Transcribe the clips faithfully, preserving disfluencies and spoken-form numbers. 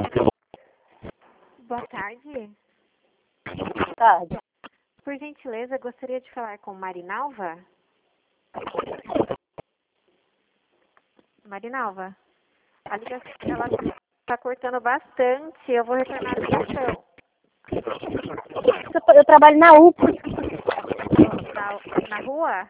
Boa tarde. Boa tarde. Por gentileza, gostaria de falar com Marinalva? Marinalva, a ligação ela está cortando bastante. Eu vou retornar a ligação. Eu, eu trabalho na U P A. Na, na rua?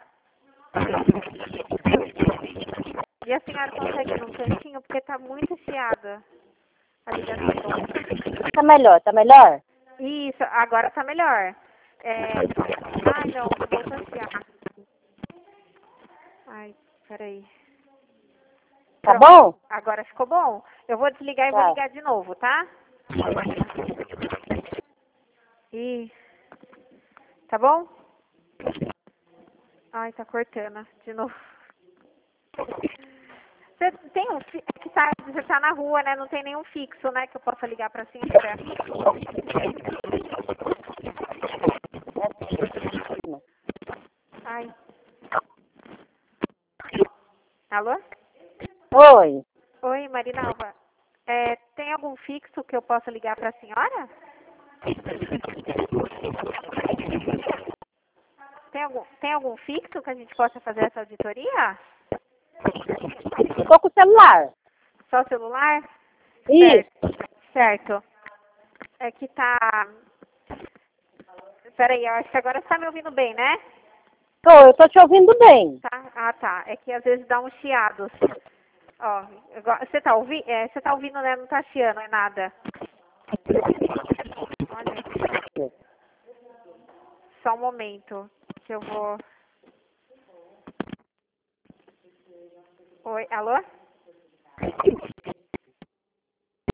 E a senhora consegue ir num cantinho? Porque está muito chiada a ligação. Tá melhor, tá melhor? Isso, agora está melhor. É... Ai, não, voltou a chiar. Ai, peraí. Tá Pronto, bom? agora ficou bom. Eu vou desligar e Tá. vou ligar de novo, tá? E... Tá bom? Ai, tá cortando de novo. Você tem um fi... é que tá, você tá na rua, né? Não tem nenhum fixo, né? Que eu possa ligar pra senhora. Ai. Alô? Oi. Oi, Marinalva. É, tem algum fixo que eu possa ligar pra senhora? Tem algum, tem algum fixo que a gente possa fazer essa auditoria? Tô com o celular. Só o celular? Isso. Certo. Certo. É que tá... Peraí, eu acho que agora você tá me ouvindo bem, né? Tô, eu tô te ouvindo bem. Tá? Ah, tá. É que às vezes dá uns chiados. Ó, agora- você tá, ouvi... é, você tá ouvindo, né? Não tá chiando, é nada. Olha. Só um momento, que eu vou... Oi, alô?